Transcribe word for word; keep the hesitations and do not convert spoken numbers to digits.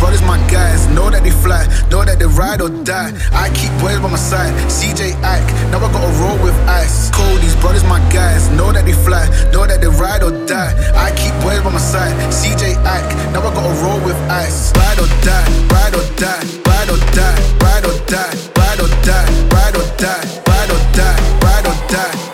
brothers my guys. Know that they fly, know that they ride or die. I keep boys by my side, C J Ike. Now I gotta roll with ice. Cold, these brothers my guys. Know that they fly, know that they ride or die. I keep boys by my side, C J Ike. Now I gotta roll with ice. Ride or die, ride or die, ride or die, ride or die, ride or die, ride or die, ride or die, ride or die.